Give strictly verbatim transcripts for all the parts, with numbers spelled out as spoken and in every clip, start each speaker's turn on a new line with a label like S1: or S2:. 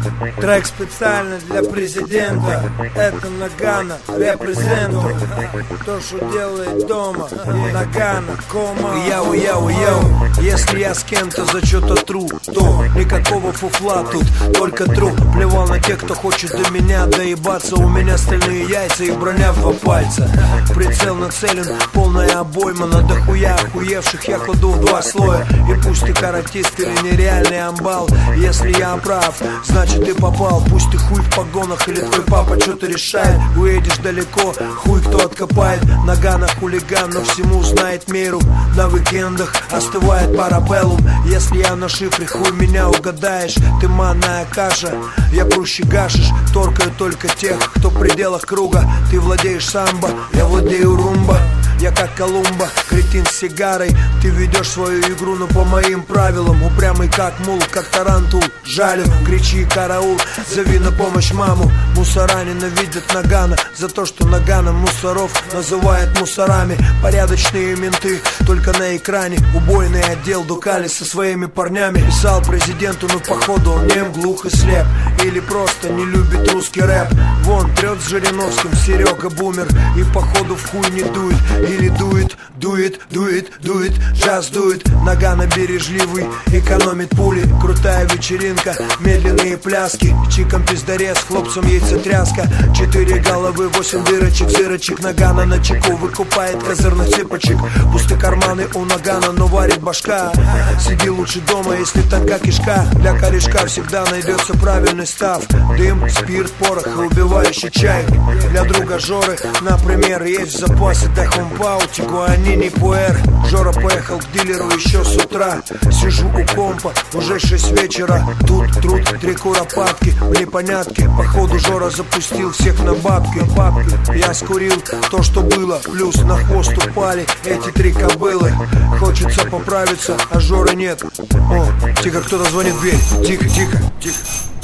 S1: Трек специально для президента. Это Нагано, репрезенту. То, что делает дома. Нагано, кома. Яу, яу, яу. Если я с кем-то за что-то тру, то никакого фуфла тут, только тру. Плевал на тех, кто хочет до меня доебаться. У меня стальные яйца и броня в два пальца. Прицел нацелен, полная обойма. На дохуя охуевших я кладу в два слоя. И пусть ты каратист или нереальный амбал, если я прав, значит ты попал. Пусть ты хуй в погонах или твой папа что-то решает. Уедешь далеко, хуй кто откопает. Нагано хулиган, но всему знает меру. На уикендах остывает парабеллум. Если я на шифре, хуй меня угадаешь. Ты манная каша, я прущий гашиш. Торкаю только тех, кто в пределах круга. Ты владеешь самбо, я владею румба. Я как Колумба, кретин с сигарой. Ты ведешь свою игру, но по моим правилам. Упрямый как мул, как тарантул. Жален, кричи караул, зови на помощь маму. Мусора ненавидят Нагано за то, что Нагано мусоров называет мусорами. Порядочные менты, только на экране. Убойный отдел Дукали со своими парнями. Писал президенту, но походу он нем, глух и слеп. Или просто не любит русский рэп. Вон, трет с Жириновским Серега Бумер. И походу в хуй не дует. Или дует, дует, дует, дует, джаз дует. Нагано бережливый, экономит пули. Крутая вечеринка, медленные пляски. Чиком пиздарез, хлопцам яйцетряска. Четыре головы, восемь дырочек, зырочек. Нагано на чеку, выкупает козырных цыпочек. Пусты карманы у Нагано, но варит башка. Сиди лучше дома, если тонка кишка. Для корешка всегда найдется правильный став. Дым, спирт, порох и убивающий чай. Для друга Жоры, например, есть в запасе Дахумпау, Тигуанини, Пуэр. Жора поехал к дилеру еще с утра. Сижу у компа, уже шесть вечера. Тут труд, три куропатки, непонятки. Походу Жора запустил всех на бабки, бабки. Я скурил то, что было, плюс на хвост упали эти три кобылы. Хочется поправиться, а Жоры нет. О, тихо, кто-то звонит в дверь. Тихо, тихо, тихо.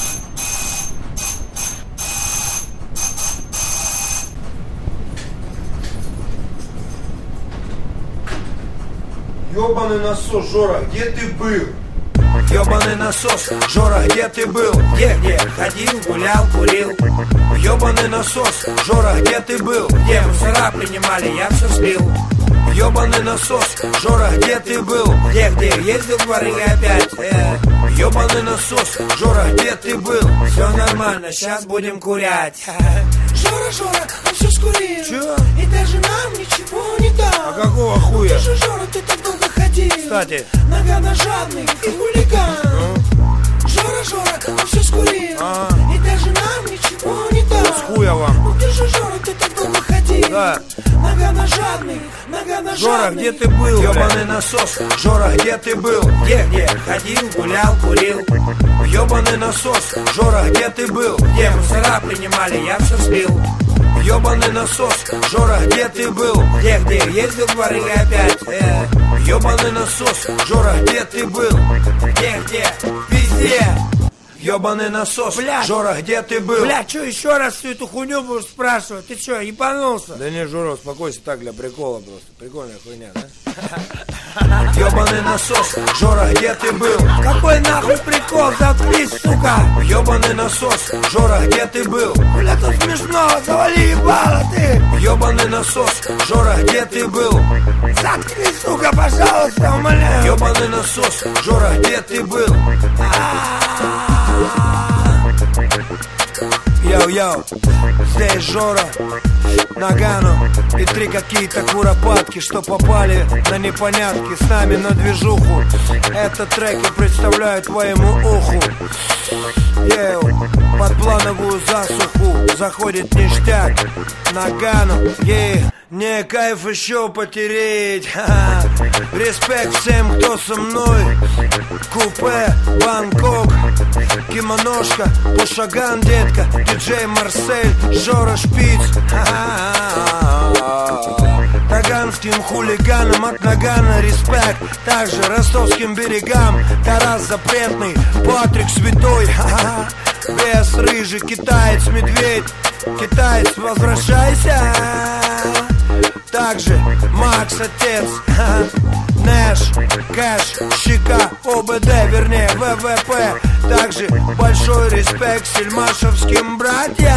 S1: Ёбаный насос, Жора, где ты был? Ёбаный насос, Жора, где ты был? Где, где? Ходил, гулял, курил. Ёбаный насос, Жора, где ты был? Где мусора принимали, я все слил. Ёбаный насос, Жора, где ты был? Где, где? Ездил в дворы опять. э. Ёбаный насос, Жора, где ты был? Все нормально, сейчас будем курять.
S2: Жора, Жора, он все скурил.
S1: Чё?
S2: И даже нам ничего не дал.
S1: А какого хуя?
S2: Ты же, Жора, ты так долго ходил.
S1: Кстати.
S2: Нагано жадный и хулиган.
S1: Ну?
S2: Жора, Жора, он все скурил.
S1: А.
S2: И даже нам ничего не дал.
S1: С хуя вам?
S2: Ну ты же, Жора, ты так долго ходил.
S1: Да.
S2: Нагано жадный, Нагано
S1: Жора,
S2: жадный.
S1: где ты был? Ёбаный насос, Жора, где ты был? Где, где? Ходил, гулял, курил. Ёбаный насос, Жора, где ты был? Где мусора принимали, я все слил. Ёбаный насос, Жора, где ты был? Где, где? Ездил в дворы опять. э. Ёбаный насос, Жора, где ты был? Где, где? Везде. Ёбаный насос,
S2: Блядь.
S1: Жора, где ты был?
S2: Бля, что еще раз всю эту хуйню будешь спрашивать? Ты что, ебанулся?
S1: Да не, Жора, успокойся, так для прикола просто. Прикольная хуйня, да? Ёбаный насос, Жора, где ты был?
S2: Какой нахуй прикол? Заткнись, сука!
S1: Ёбаный насос, Жора, где ты был?
S2: Бля, тут смешно, завали ебало ты!
S1: Ёбаный насос, Жора, где ты был?
S2: Заткнись, сука, пожалуйста, умоляю!
S1: Ёбаный насос, Жора, где ты был? Йоу-йоу, здесь Жора, Нагано и три какие-то куропатки, что попали на непонятки с нами на движуху. Этот трек я представляю твоему уху. Йоу, под плановую засуху заходит ништяк. Нагано, ей, не кайф еще потереть. Ха-ха. Респект всем, кто со мной. Купе, Бангкок, кимоношка, Пушаган, детка, диджей Марсель, Жора Шпиц. Таганским хулиганам от Нагано респект. Также ростовским берегам Тарас Запретный, Патрик Святой. Бес рыжий, китаец, медведь. Китаец, возвращайся. Также Макс Отец. Нэш, кэш, щека, ОБД, вернее ВВП. Также большой респект сельмашевским братьям.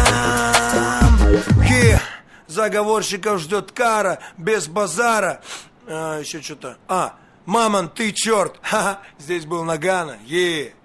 S1: Ки, заговорщиков ждет кара, без базара. а, Еще что-то. А, Мамон, ты черт. Ха-ха, здесь был Нагано. Е.